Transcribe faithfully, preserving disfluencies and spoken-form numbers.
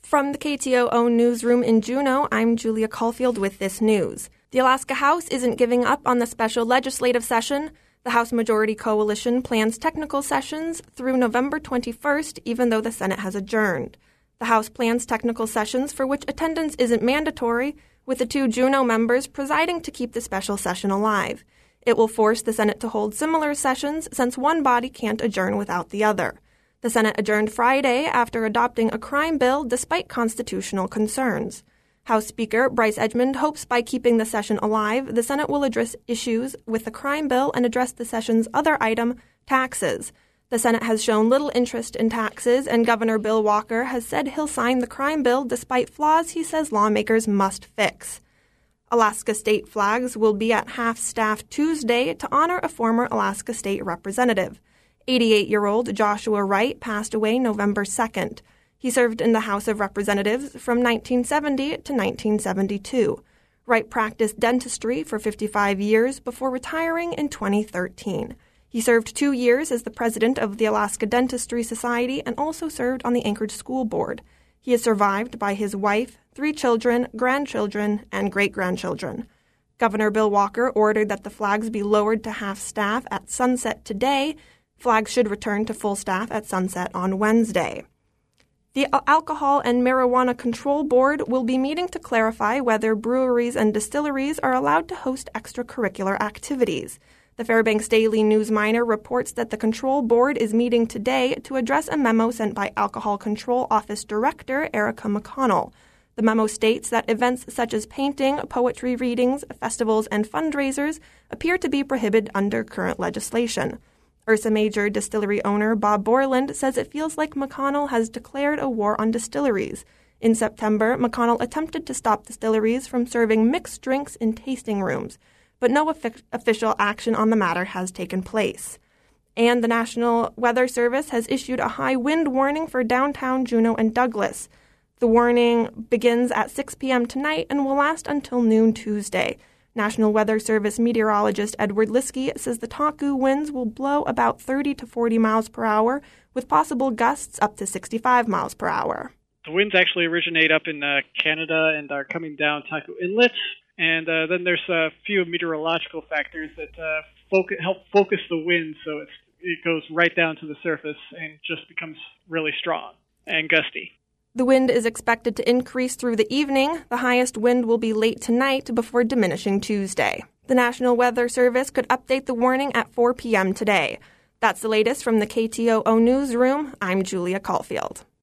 From the K T O O newsroom in Juneau, I'm Julia Caulfield with this news. The Alaska House isn't giving up on the special legislative session. The House Majority Coalition plans technical sessions through November twenty-first, even though the Senate has adjourned. The House plans technical sessions for which attendance isn't mandatory, with the two Juneau members presiding to keep the special session alive. It will force the Senate to hold similar sessions since one body can't adjourn without the other. The Senate adjourned Friday after adopting a crime bill despite constitutional concerns. House Speaker Bryce Edgmond hopes by keeping the session alive, the Senate will address issues with the crime bill and address the session's other item, taxes. The Senate has shown little interest in taxes, and Governor Bill Walker has said he'll sign the crime bill despite flaws he says lawmakers must fix. Alaska state flags will be at half-staff Tuesday to honor a former Alaska state representative. eighty-eight-year-old Joshua Wright passed away November second. He served in the House of Representatives from nineteen seventy to nineteen seventy-two. Wright practiced dentistry for fifty-five years before retiring in twenty thirteen. He served two years as the president of the Alaska Dentistry Society and also served on the Anchorage School Board. He is survived by his wife, three children, grandchildren, and great-grandchildren. Governor Bill Walker ordered that the flags be lowered to half-staff at sunset today. Flags should return to full staff at sunset on Wednesday. The Alcohol and Marijuana Control Board will be meeting to clarify whether breweries and distilleries are allowed to host extracurricular activities. The Fairbanks Daily News Miner reports that the Control Board is meeting today to address a memo sent by Alcohol Control Office Director Erica McConnell. The memo states that events such as painting, poetry readings, festivals, and fundraisers appear to be prohibited under current legislation. Ursa Major distillery owner Bob Borland says it feels like McConnell has declared a war on distilleries. In September, McConnell attempted to stop distilleries from serving mixed drinks in tasting rooms, but no offi- official action on the matter has taken place. And the National Weather Service has issued a high wind warning for downtown Juneau and Douglas. The warning begins at six p.m. tonight and will last until noon Tuesday. National Weather Service meteorologist Edward Liskey says the Taku winds will blow about thirty to forty miles per hour, with possible gusts up to sixty-five miles per hour. The winds actually originate up in uh, Canada and are coming down Taku Inlet, and uh, then there's a few meteorological factors that uh, focus, help focus the wind so it's, it goes right down to the surface and just becomes really strong and gusty. The wind is expected to increase through the evening. The highest wind will be late tonight before diminishing Tuesday. The National Weather Service could update the warning at four p.m. today. That's the latest from the K T O O newsroom. I'm Julia Caulfield.